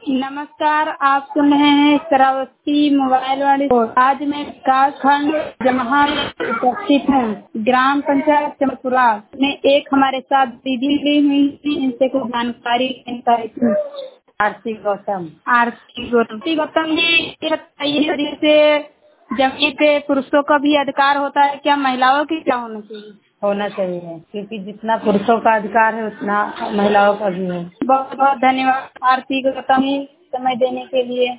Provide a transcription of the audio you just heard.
नमस्कार, आप सुन रहे हैं श्रावस्ती मोबाइल वाली। आज मैं विकास खंड जमहार उपस्थित हूँ। ग्राम पंचायत चमपुरा में एक हमारे साथ दीदी ली हुई थी, इनसे कुछ जानकारी थी। आरती गौतम जी, ये बताइए से जमीन पे पुरुषों का भी अधिकार होता है क्या, महिलाओं की क्या होना चाहिए? होना चाहिए, क्योंकि जितना पुरुषों का अधिकार है उतना महिलाओं का भी है। बहुत बहुत धन्यवाद आरती गौतम जी समय देने के लिए।